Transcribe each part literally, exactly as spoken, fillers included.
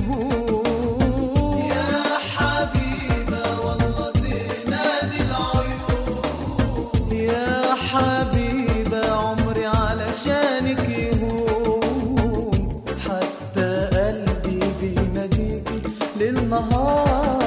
يهون. يا حبيبة والله زينة العيون، يا حبيبة عمري علشانك يهون، حتى قلبي بيناديكي للنهار.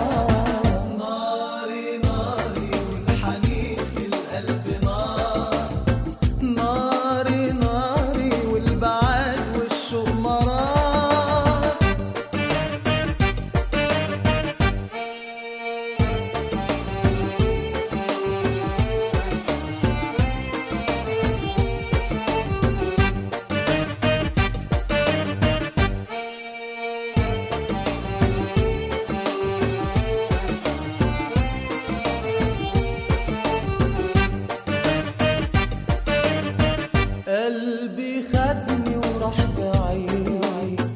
قلبي خدني وراح بعيد،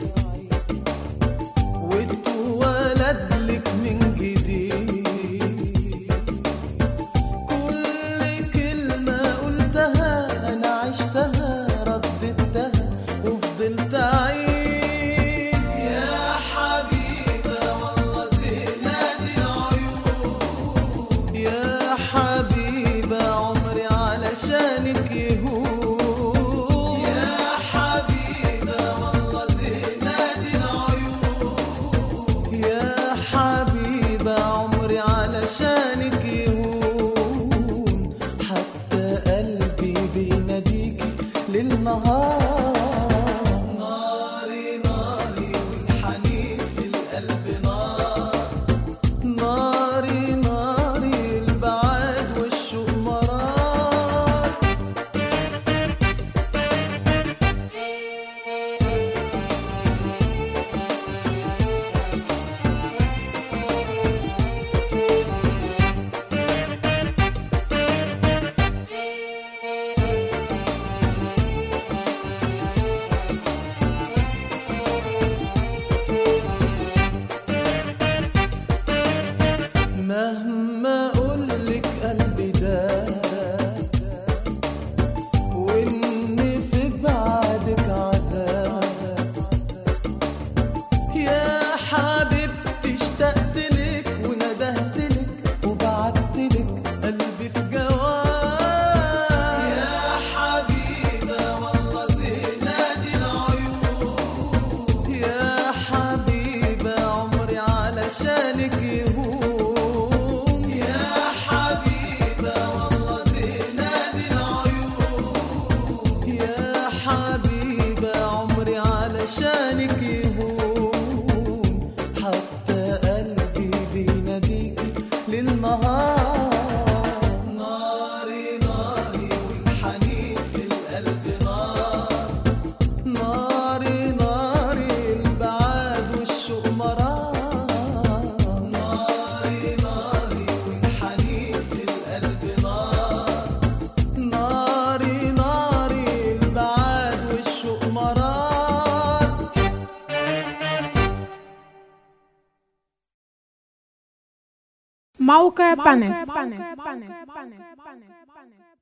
واتولد لك من جديد، كل كلمة قلتها أنا عشتها رددتها وفضلت أعيد. يا حبيبة والله زينة العيون، يا حبيبة عمري علشانك يهون. علشانك يهون، حتى قلبي بيناديكي للنهار. ناري ناري والحنين في القلب نار، ناري ناري البعاد والشوق مرار. مهما اقولك قلبي ده، وان في بعدك عذاب، يا حبيبتي اشتقتلك وندهتلك وبعتلك قلبي في جواب. يا حبيبة والله زينة العيون، يا حبيبة عمري علشانك يهون. علشانك يهون، حتى قلبي بيناديكي للنهار. ناري ناري والحنين في القلب نار، ناري ناري البعاد والشوق مرار. ناري ناري والحنين في القلب نار، ناري ناري البعاد والشوق مرار. موقع بانل.